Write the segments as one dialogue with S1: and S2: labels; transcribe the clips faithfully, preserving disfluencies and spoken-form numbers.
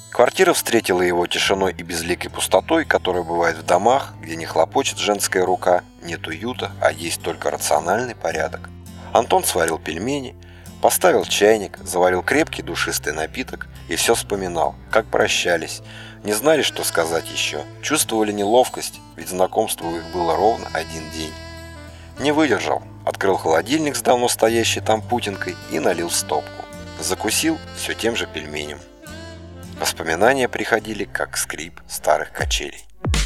S1: Квартира встретила его тишиной и безликой пустотой, которая бывает в домах, где не хлопочет женская рука, нет уюта, а есть только рациональный порядок. Антон сварил пельмени, поставил чайник, заварил крепкий душистый напиток и все вспоминал, как прощались, не знали, что сказать еще, чувствовали неловкость, ведь знакомство у их было ровно один день. Не выдержал, открыл холодильник с давно стоящей там путинкой и налил в стопку. Закусил все тем же пельменем. Воспоминания приходили, как скрип старых качелей.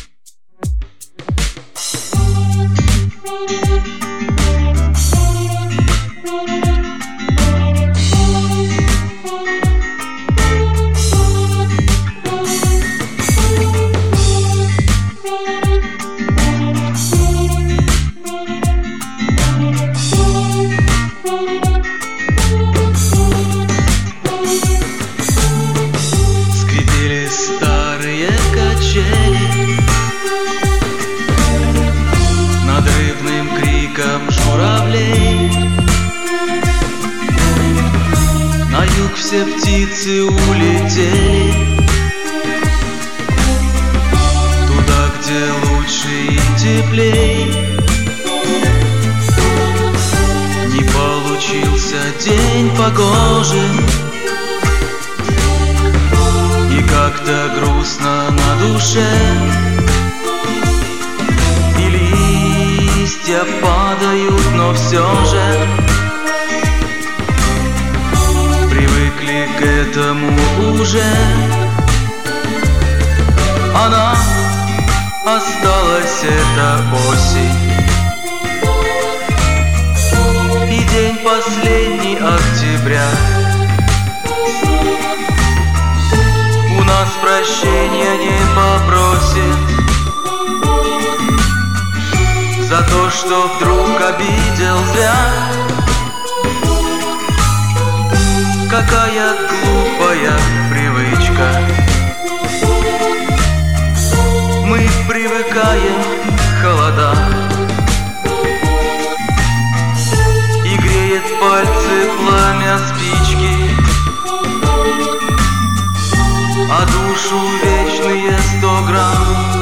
S2: Все птицы улетели туда, где лучше и теплей. Не получился день погожий, и как-то грустно на душе, и листья падают, но все же привыкли к этому уже. Она осталась, эта осень, и день последний октября. У нас прощения не попросит за то, что вдруг обидел зря. Какая глупая привычка. Мы привыкаем к холодам, и греет пальцы пламя спички, а душу вечные сто грамм.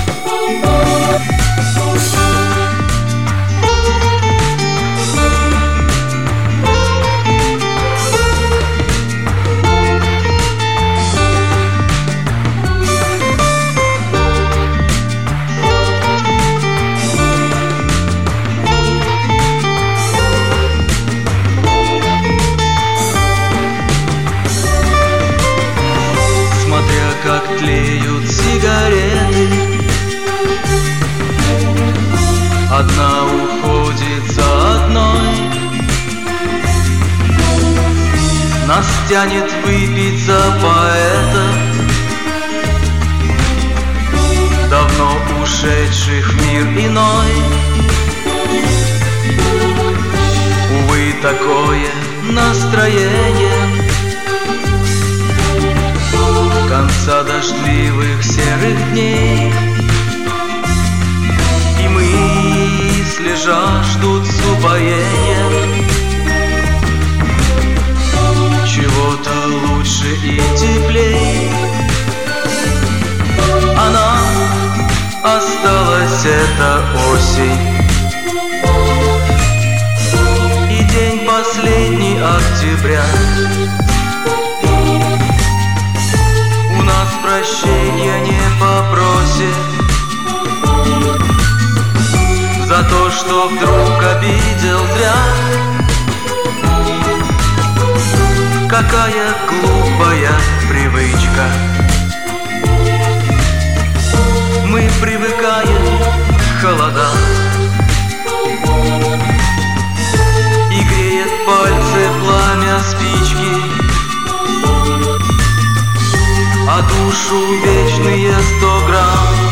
S2: Как тлеют сигареты, одна уходит за одной. Нас тянет выпить за поэта, давно ушедших в мир иной. Увы, такое настроение конца дождливых серых дней, и мысли жаждут с упоением чего-то лучше и теплей. Она осталась, эта осень, и день последний октября. Прощения не попросит за то, что вдруг обидел зря. Какая глупая привычка. Мы привыкаем к холодам, и греет пальцы пламя спички, а душу вечные сто грамм.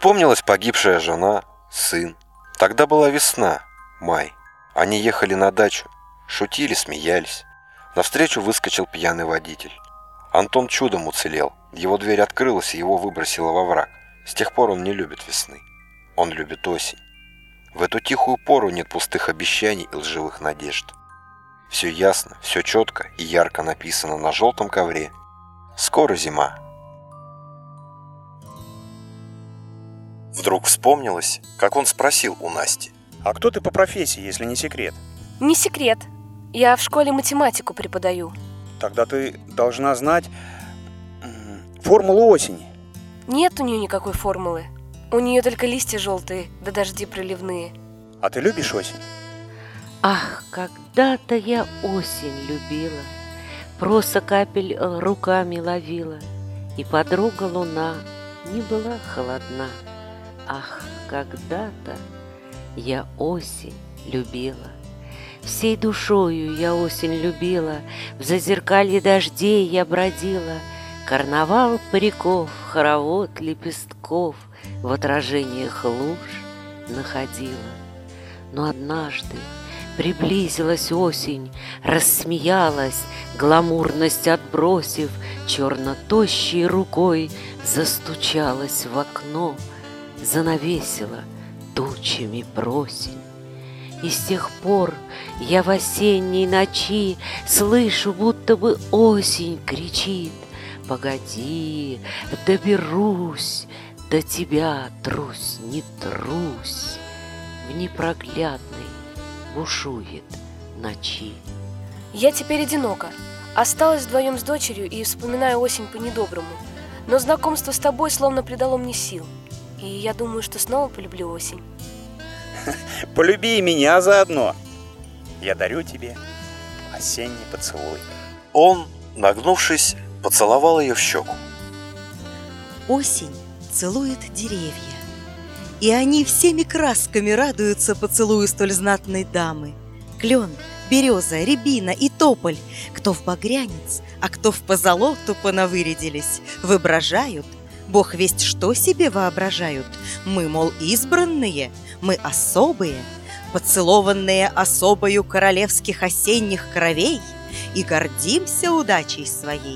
S1: Вспомнилась погибшая жена, сын. Тогда была весна, май. Они ехали на дачу, шутили, смеялись. Навстречу выскочил пьяный водитель. Антон чудом уцелел. Его дверь открылась, и его выбросило во враг. С тех пор он не любит весны. Он любит осень. В эту тихую пору нет пустых обещаний и лживых надежд. Все ясно, все четко и ярко написано на желтом ковре. Скоро зима. Вдруг вспомнилось, как он спросил у Насти:
S3: «А кто ты по профессии, если не секрет?»
S4: Не секрет. Я в школе математику преподаю.
S3: Тогда ты должна знать формулу осени.
S4: Нет у нее никакой формулы. У нее только листья желтые, да дожди проливные.
S3: А ты любишь осень?
S5: Ах, когда-то я осень любила, проса капель руками ловила, и подруга луна не была холодна. Ах, когда-то я осень любила. Всей душою я осень любила, в зазеркалье дождей я бродила, карнавал париков, хоровод лепестков в отражениях луж находила. Но однажды приблизилась осень, рассмеялась, гламурность отбросив, черно-тощей рукой застучалась в окно, занавесила тучами просень. И с тех пор я в осенней ночи слышу, будто бы осень кричит: «Погоди, доберусь, до тебя трусь, не трусь». В непроглядной бушует ночи.
S4: Я теперь одинока. Осталась вдвоем с дочерью и вспоминаю осень по-недоброму. Но знакомство с тобой словно придало мне сил. И я думаю, что снова полюблю осень.
S3: Полюби и меня заодно. Я дарю тебе осенний поцелуй.
S1: Он, нагнувшись, поцеловал ее в щеку.
S6: Осень целует деревья, и они всеми красками радуются поцелую столь знатной дамы. Клен, береза, рябина и тополь, кто в багрянец, а кто в позолоту понавырядились, воображают, Бог весть что себе воображают. Мы, мол, избранные, мы особые, поцелованные особою королевских осенних кровей, и гордимся удачей своей.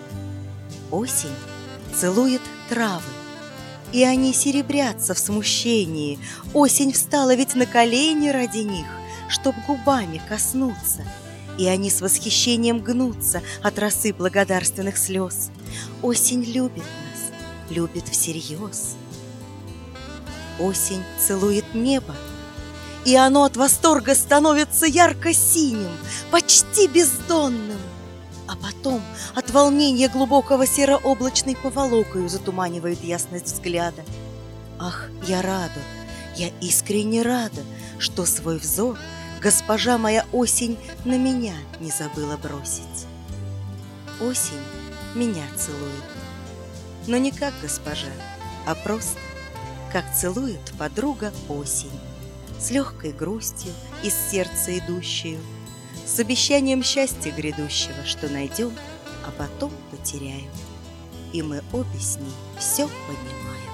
S6: Осень целует травы, и они серебрятся в смущении. Осень встала ведь на колени ради них, чтоб губами коснуться, и они с восхищением гнутся от росы благодарственных слез. Осень любит нас, любит всерьез. Осень целует небо, и оно от восторга становится ярко-синим, почти бездонным, а потом от волнения глубокого серо-облачной поволокою затуманивает ясность взгляда. Ах, я рада, я искренне рада, что свой взор госпожа моя осень на меня не забыла бросить. Осень меня целует, но не как госпожа, а просто как целует подруга осень, с легкой грустью из сердца идущую, с обещанием счастья грядущего, что найдем, а потом потеряем. И мы обе с ней все понимаем.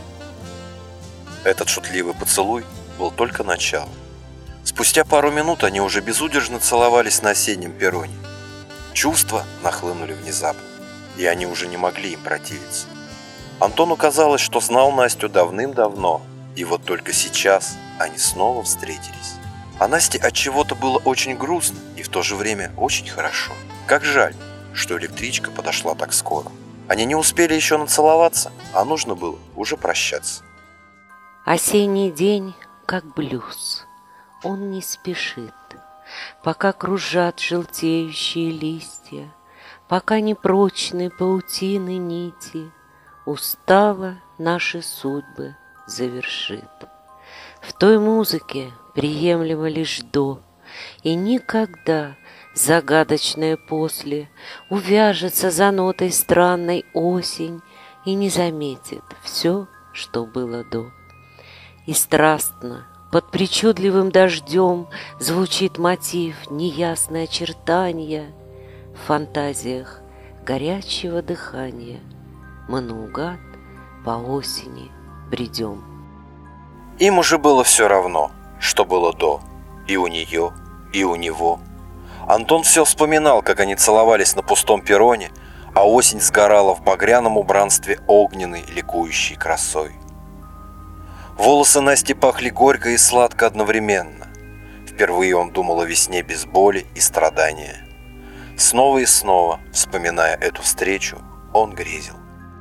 S1: Этот шутливый поцелуй был только началом. Спустя пару минут они уже безудержно целовались на осеннем перроне. Чувства нахлынули внезапно, и они уже не могли им противиться. Антону казалось, что знал Настю давным-давно, и вот только сейчас они снова встретились. А Насте отчего-то было очень грустно и в то же время очень хорошо. Как жаль, что электричка подошла так скоро. Они не успели еще нацеловаться, а нужно было уже прощаться.
S5: Осенний день, как блюз, он не спешит, пока кружат желтеющие листья, пока непрочны паутины нити, устало наши судьбы завершит. В той музыке приемлемо лишь до, и никогда загадочное после увяжется за нотой странной осень и не заметит все, что было до. И страстно под причудливым дождем звучит мотив неясное очертания в фантазиях горячего дыхания. Мы наугад по осени придем.
S1: Им уже было все равно, что было до, и у нее, и у него. Антон все вспоминал, как они целовались на пустом перроне, а осень сгорала в багряном убранстве огненной, ликующей красой. Волосы Насти пахли горько и сладко одновременно. Впервые он думал о весне без боли и страдания. Снова и снова, вспоминая эту встречу, он грезил.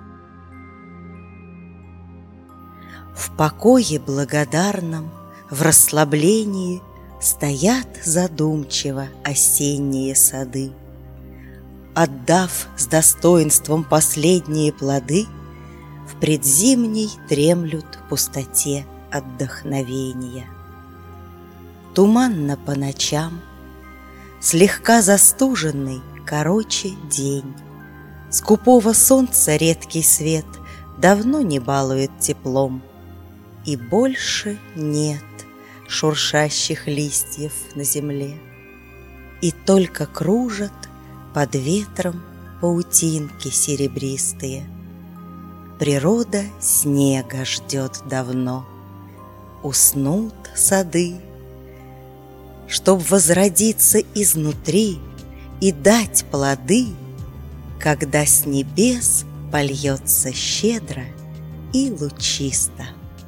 S6: В покое благодарном, в расслаблении стоят задумчиво осенние сады. Отдав с достоинством последние плоды, в предзимней дремлют пустоте отдохновения. Туманно по ночам, слегка застуженный, короче день. Скупого солнца редкий свет давно не балует теплом, и больше нет шуршащих листьев на земле. И только кружат под ветром паутинки серебристые. Природа снега ждет давно. Уснут сады, чтоб возродиться изнутри и дать плоды, когда с небес польется щедро и лучисто.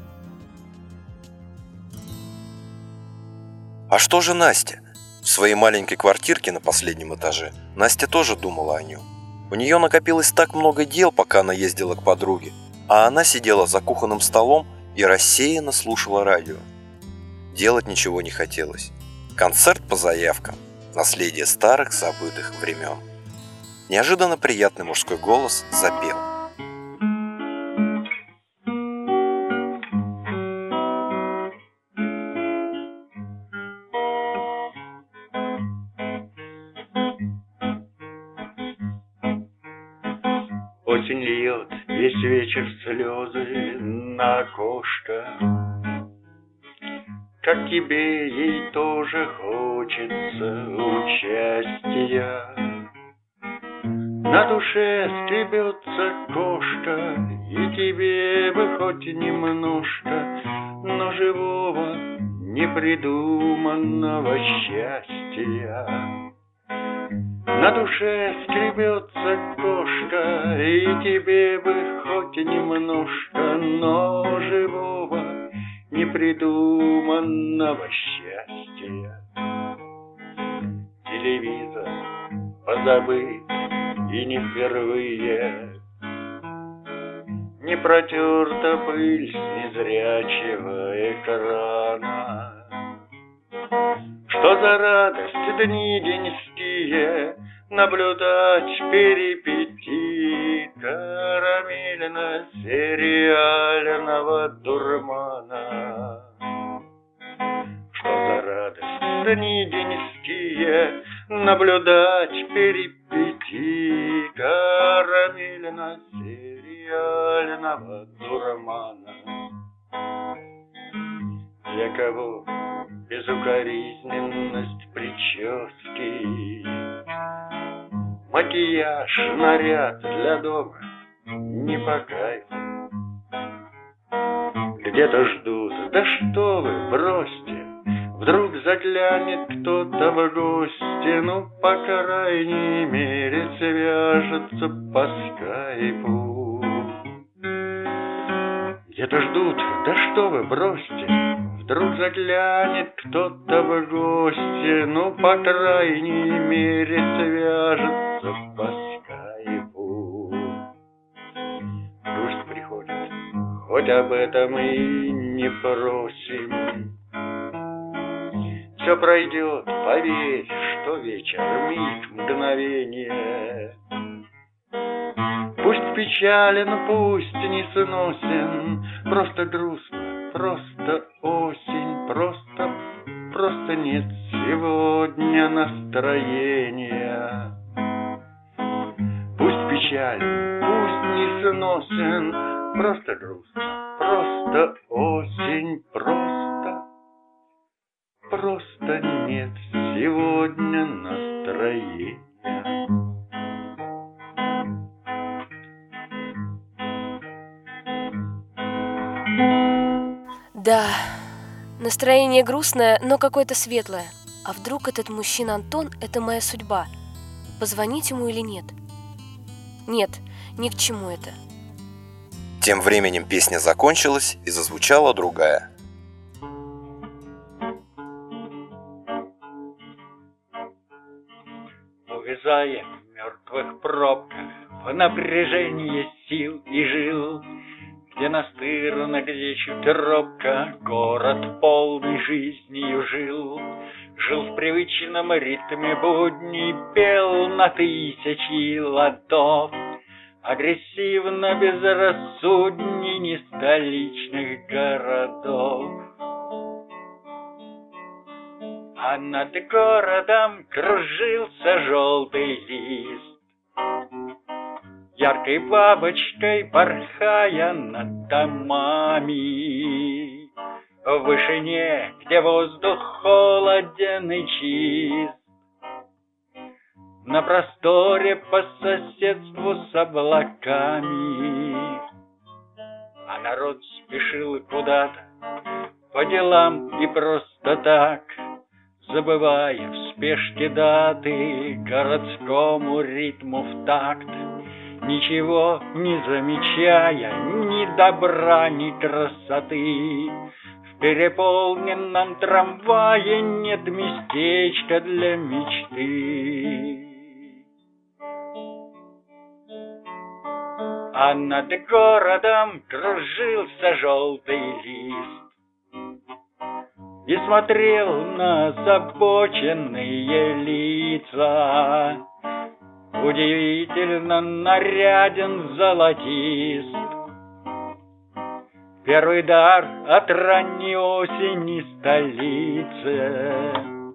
S1: А что же Настя? В своей маленькой квартирке на последнем этаже Настя тоже думала о нем. У нее накопилось так много дел, пока она ездила к подруге, а она сидела за кухонным столом и рассеянно слушала радио. Делать ничего не хотелось. Концерт по заявкам, наследие старых забытых времен. Неожиданно приятный мужской голос запел.
S7: Осень льет весь вечер слезы на окошко. Как тебе ей тоже хочется участия. На душе скребется кошка, и тебе бы хоть немножко, но живого непридуманного счастья. На душе скребется кошка, и тебе бы хоть немножко, но живого непридуманного счастья. Телевизор позабыт и не впервые, не протерта пыль с незрячего экрана. Что за радость дни деньские наблюдать перипетии карамельно-сериального дурмана. Что за радость дни деньские наблюдать перипетии карамельно-сериального дурмана. Для кого безукоризненность прически, макияж, наряд для дома не по кайфу. Где-то ждут, да что вы, бросьте, вдруг заглянет кто-то в гости, ну, по крайней мере, свяжется по скайпу. Где-то ждут, да что вы, бросьте, вдруг заглянет кто-то в гости, ну, по крайней мере, свяжется по скайпу. Пусть приходит, хоть об этом и не просим. Все пройдет, поверь, что вечер, миг, мгновение. Пусть печален, пусть не сносен, просто грустно, просто осень, просто, просто нет сегодня настроения. Пусть печален, пусть не сносен, просто грустно, просто осень, просто, просто нет сегодня настроения.
S4: Да, настроение грустное, но какое-то светлое. А вдруг этот мужчина Антон – это моя судьба? Позвонить ему или нет? Нет, ни к чему это.
S1: Тем временем песня закончилась и зазвучала другая.
S7: Увязая в мертвых пробках, в напряжении сил и жил, где настырно, где чуть робко, город полный жизнью жил. Жил в привычном ритме будней, пел на тысячи ладов, агрессивно, безрассудней не столичных городов. А над городом кружился желтый лист, яркой бабочкой порхая над домами. В вышине, где воздух холоден и чист, на просторе по соседству с облаками. А народ спешил куда-то по делам и просто так, забывая в спешке даты, городскому ритму в такт, ничего не замечая, ни добра, ни красоты. В переполненном трамвае нет местечка для мечты. А над городом кружился желтый лист и смотрел на озабоченные лица. Удивительно наряден золотист, первый дар от ранней осени столицы.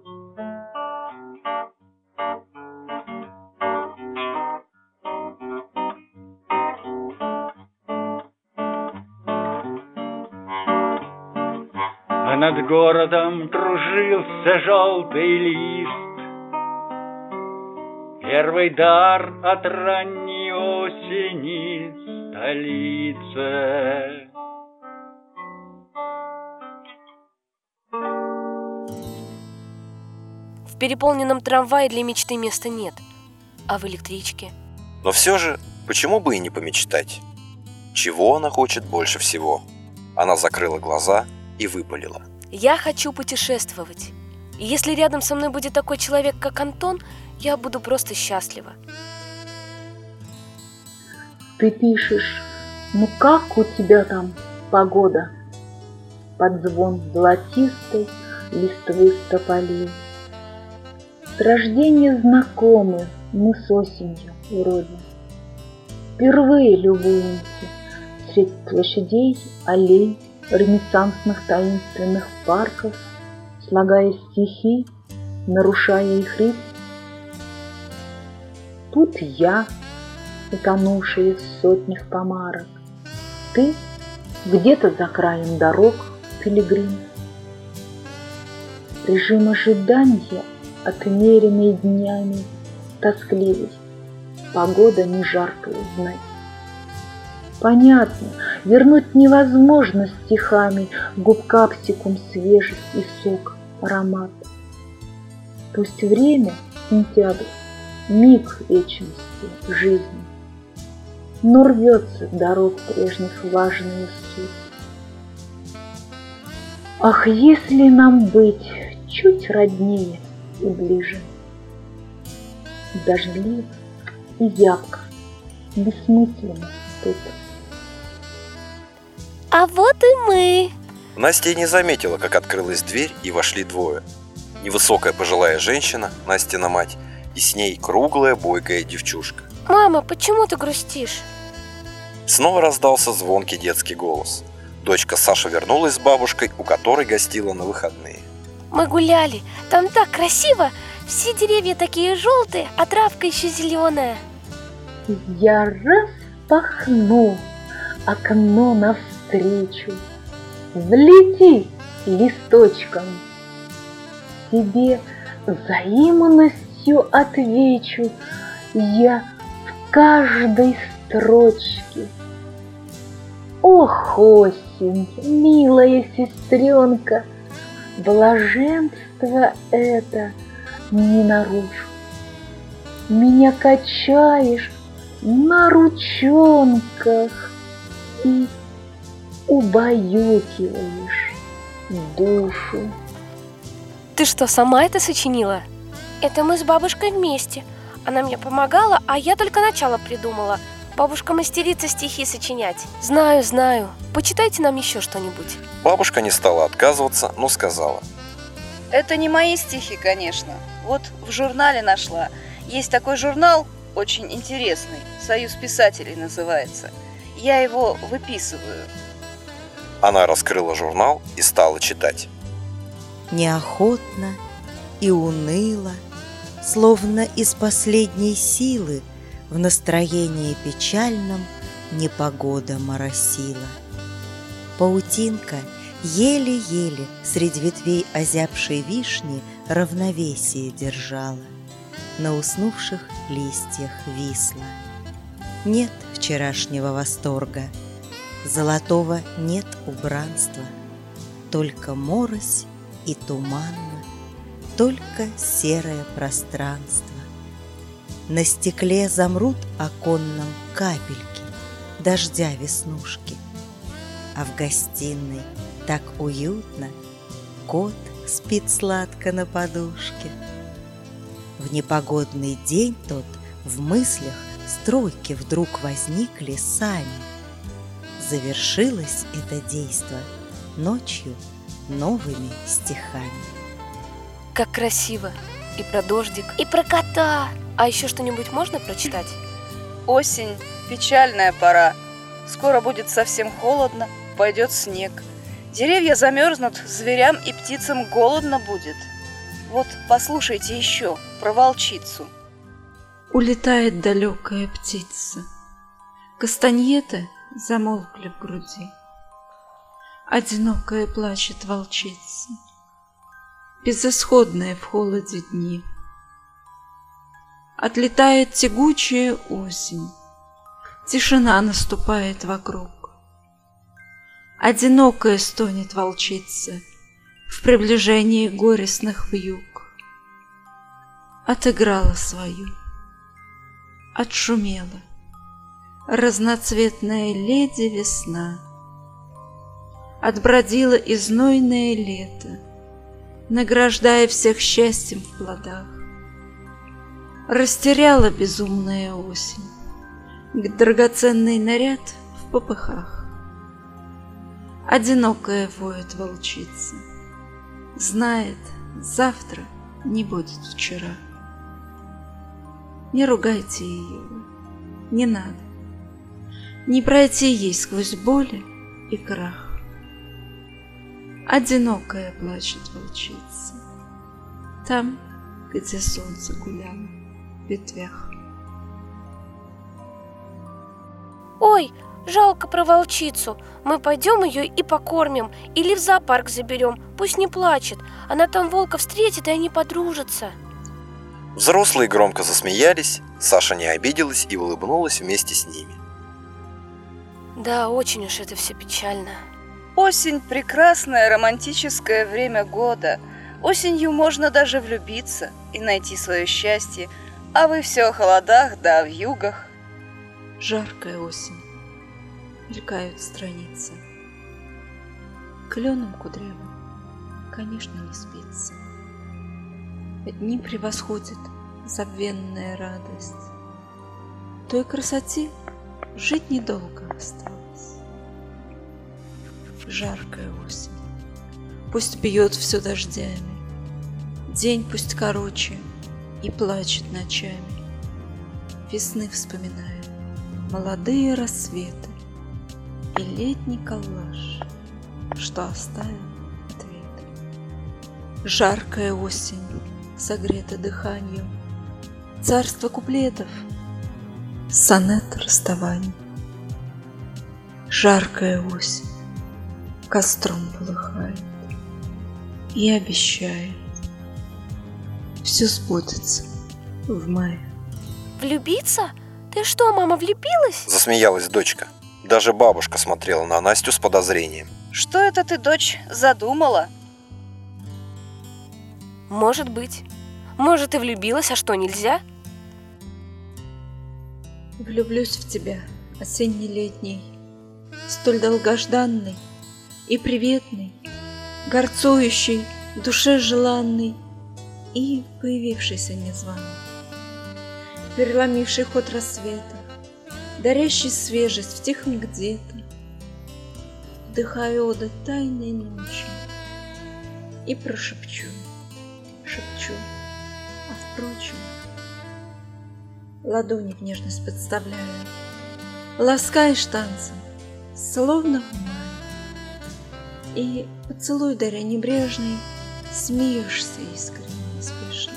S7: А над городом кружился желтый лист, первый дар от ранней осени столицы.
S4: В переполненном трамвае для мечты места нет. А в электричке?
S1: Но все же, почему бы и не помечтать? Чего она хочет больше всего? Она закрыла глаза и выпалила:
S4: я хочу путешествовать. И если рядом со мной будет такой человек, как Антон, я буду просто счастлива.
S8: Ты пишешь: ну как у тебя там погода? Под звон золотистой листвы с тополей. С рождения знакомы мы с осенью уродной. Впервые любуемся средь площадей, аллей, ренессансных таинственных парков, слагая стихи, нарушая их ритм. Тут я, утонувшая в сотнях помарок, ты где-то за краем дорог, пилигрим. Режим ожидания, отмеренный днями, тоскливый, погода не жаркая знать. Понятно, вернуть невозможно стихами губ капсикум свежесть и сок, аромат. Пусть время, сентябрь, миг вечности жизни, но рвется с дорог прежних важная суть. Ах, если нам быть чуть роднее и ближе, дождливо и зябко, бессмысленно тут.
S4: А вот и мы.
S1: Настя не заметила, как открылась дверь и вошли двое. Невысокая пожилая женщина, Настина мать, и с ней круглая бойкая девчушка.
S4: Мама, почему ты грустишь?
S1: Снова раздался звонкий детский голос. Дочка Саша вернулась с бабушкой, у которой гостила на выходные.
S4: Мы гуляли, там так красиво, все деревья такие желтые, а травка еще зеленая.
S8: Я распахну окно навстречу, взлети листочком, тебе взаимностью отвечу я в каждой строчке. Ох, осень, осень, милая сестренка, блаженство это не наружу. Меня качаешь на ручонках и убаюкиваешь душу.
S4: Ты что, сама это сочинила? Это мы с бабушкой вместе. Она мне помогала, а я только начало придумала. Бабушка мастерица стихи сочинять. Знаю, знаю. Почитайте нам еще что-нибудь.
S1: Бабушка не стала отказываться, но сказала:
S9: Это не мои стихи, конечно. Вот в журнале нашла. Есть такой журнал, очень интересный. «Союз писателей» называется. Я его выписываю.
S1: Она раскрыла журнал и стала читать.
S6: Неохотно и уныло, словно из последней силы, в настроении печальном непогода моросила. Паутинка еле-еле средь ветвей озябшей вишни равновесие держала, на уснувших листьях висла. Нет вчерашнего восторга, золотого нет убранства, только морось и туманно, только серое пространство. На стекле замрут оконном капельки дождя веснушки, а в гостиной так уютно, кот спит сладко на подушке. В непогодный день тот в мыслях строки вдруг возникли сами. Завершилось это действо ночью новыми стихами.
S4: Как красиво. И про дождик, и про кота. А еще что-нибудь можно прочитать?
S9: Осень, печальная пора. Скоро будет совсем холодно, пойдет снег. Деревья замерзнут, зверям и птицам голодно будет. Вот послушайте еще про волчицу.
S10: Улетает далекая птица, кастаньеты замолкли в груди. Одинокая плачет волчица, безысходные в холоде дни. Отлетает тягучая осень, тишина наступает вокруг. Одинокая стонет волчица в приближении горестных вьюг. Отыграла свою, отшумела разноцветная леди весна. Отбродила и знойное лето, награждая всех счастьем в плодах. Растеряла безумная осень драгоценный наряд в попыхах. Одинокая воет волчица, знает, завтра не будет вчера. Не ругайте ее, не надо, не пройти ей сквозь боли и крах. Одинокая плачет волчица, там, где солнце гуляло в ветвях.
S4: Ой, жалко про волчицу. Мы пойдем ее и покормим, или в зоопарк заберем. Пусть не плачет. Она там волка встретит, и они подружатся.
S1: Взрослые громко засмеялись, Саша не обиделась и улыбнулась вместе с ними.
S4: Да, очень уж это все печально.
S9: Осень – прекрасное романтическое время года. Осенью можно даже влюбиться и найти свое счастье, а вы все о холодах да о вьюгах.
S10: Жаркая осень, мелькают страницы. Кленом кудрявым, конечно, не спится. Дни превосходит забвенная радость. Той красоте жить недолго осталось. Жаркая осень, пусть бьет все дождями, день пусть короче и плачет ночами. Весны вспоминаю молодые рассветы и летний коллаж, что оставил ответы. Жаркая осень, согрета дыханием, царство куплетов, сонет расставаний. Жаркая осень костром полыхает и обещает, все сбудется в мае.
S4: Влюбиться? Ты что, мама, влюбилась?
S1: Засмеялась дочка. Даже бабушка смотрела на Настю с подозрением.
S9: Что это ты, дочь, задумала?
S4: Может быть. Может, и влюбилась, а что, нельзя?
S10: Влюблюсь в тебя, осенне-летний, столь долгожданный и приветный, горцующий, в душе желанный и появившийся незваный, переломивший ход рассвета, дарящий свежесть в тихом где-то, вдыхаю оды тайной ночи и прошепчу, шепчу, а впрочем, ладони в нежность подставляю, ласкаешь танцем, словно в мае, и поцелуй даря небрежный, смеешься искренне, неспешно.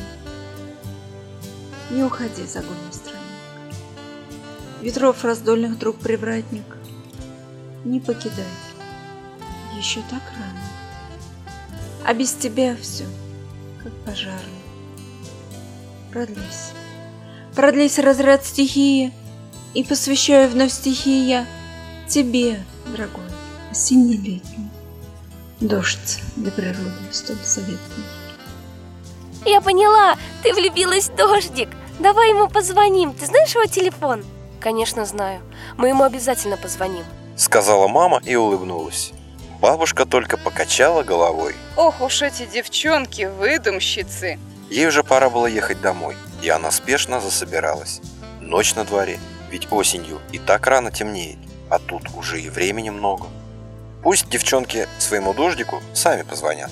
S10: Не уходи за огонь странник, ветров раздольных друг привратник, не покидай, еще так рано, а без тебя все, как пожарный. Продлись, продлись разряд стихии, и посвящаю вновь стихии я тебе, дорогой, осенне-летний, дождь для природы столь заветный.
S4: Я поняла, ты влюбилась в Дождик. Давай ему позвоним, ты знаешь его телефон? Конечно, знаю, мы ему обязательно позвоним,
S1: сказала мама и улыбнулась. Бабушка только покачала головой.
S9: Ох уж эти девчонки, выдумщицы.
S1: Ей уже пора было ехать домой, и она спешно засобиралась. Ночь на дворе, ведь осенью и так рано темнеет, а тут уже и времени много. Пусть девчонки своему Дождику сами позвонят.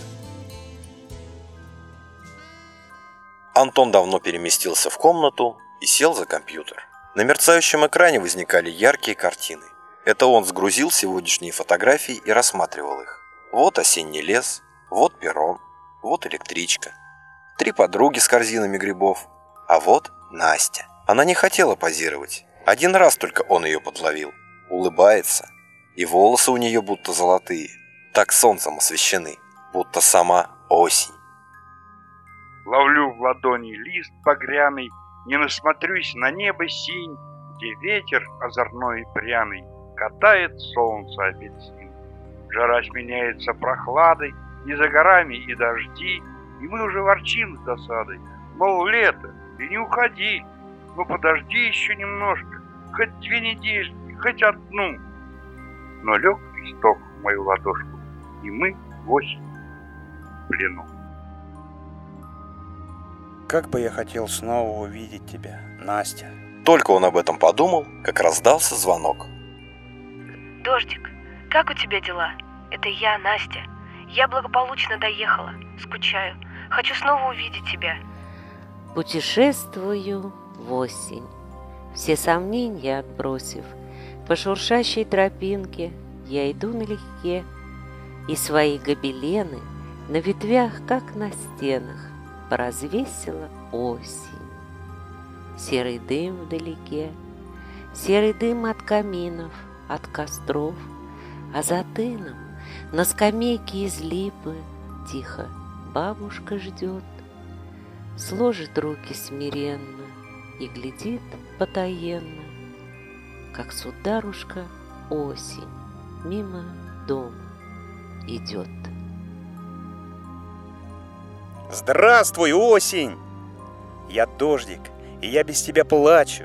S1: Антон давно переместился в комнату и сел за компьютер. На мерцающем экране возникали яркие картины. Это он сгрузил сегодняшние фотографии и рассматривал их. Вот осенний лес, вот перрон, вот электричка. Три подруги с корзинами грибов. А вот Настя. Она не хотела позировать. Один раз только он ее подловил. Улыбается. И волосы у нее будто золотые. Так солнцем освещены. Будто сама осень.
S11: Ловлю в ладони лист багряный, не насмотрюсь на небо синь, где ветер озорной и пряный катает солнце апельсин. Жара сменяется прохладой, не за горами и дожди, и мы уже ворчим с досадой, мол, лето, и не уходи, ну подожди еще немножко, хоть две недели, хоть одну. Но лег листок в мою ладошку, и мы в осень в плену.
S3: Как бы я хотел снова увидеть тебя, Настя.
S1: Только он об этом подумал, как раздался звонок.
S4: Дождик, как у тебя дела? Это я, Настя. Я благополучно доехала. Скучаю. Хочу снова увидеть тебя.
S5: Путешествую в осень, все сомнения отбросив. По шуршащей тропинке я иду налегке, и свои гобелены на ветвях, как на стенах, поразвесила осень. Серый дым вдалеке, серый дым от каминов, от костров, а за тыном на скамейке из липы тихо бабушка ждет, сложит руки смиренно и глядит потаенно, как сударушка осень мимо дома идет.
S3: Здравствуй, осень! Я Дождик, и я без тебя плачу.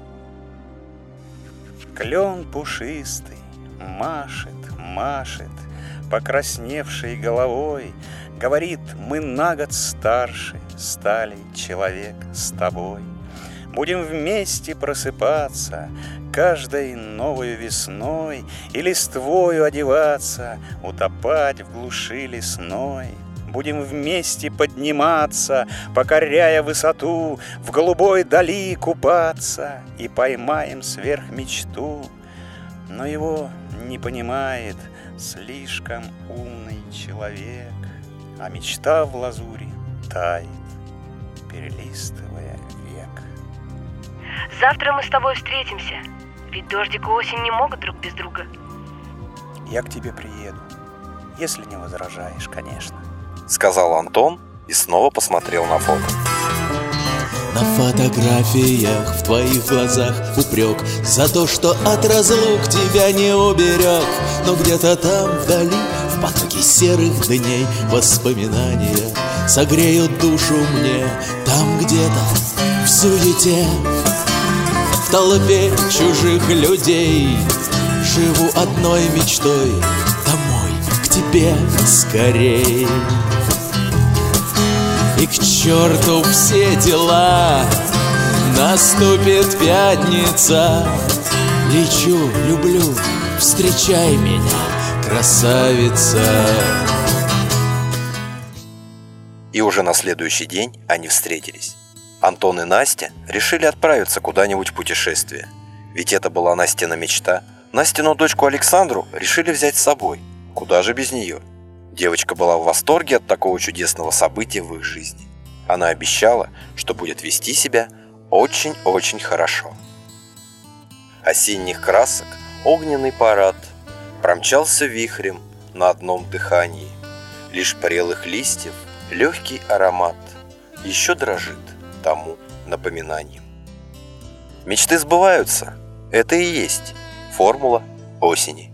S3: Клен пушистый машет, машет покрасневшей головой, говорит, мы на год старше стали, человек, с тобой. Будем вместе просыпаться каждой новой весной и листвою одеваться, утопать в глуши лесной. Будем вместе подниматься, покоряя высоту, в голубой дали купаться и поймаем сверхмечту. Но его не понимает слишком умный человек, а мечта в лазури тает, перелистывая век.
S4: Завтра мы с тобой встретимся, ведь Дождик и осень не могут друг без друга.
S3: Я к тебе приеду, если не возражаешь, конечно,
S1: сказал Антон и снова посмотрел на фото.
S12: На фотографиях в твоих глазах упрек за то, что от разлук тебя не уберег. Но где-то там вдали, в потоке серых дней, воспоминания согреют душу мне. Там где-то в суете, в толпе чужих людей живу одной мечтой: домой, к тебе скорей. И к черту все дела, наступит пятница. Лечу, люблю, встречай меня, красавица.
S1: И уже на следующий день они встретились. Антон и Настя решили отправиться куда-нибудь в путешествие. Ведь это была Настина мечта. Настину дочку Александру решили взять с собой. Куда же без нее? Девочка была в восторге от такого чудесного события в их жизни. Она обещала, что будет вести себя очень-очень хорошо. Осенних красок огненный парад промчался вихрем на одном дыхании. Лишь прелых листьев легкий аромат еще дрожит тому напоминанием. Мечты сбываются. Это и есть формула осени.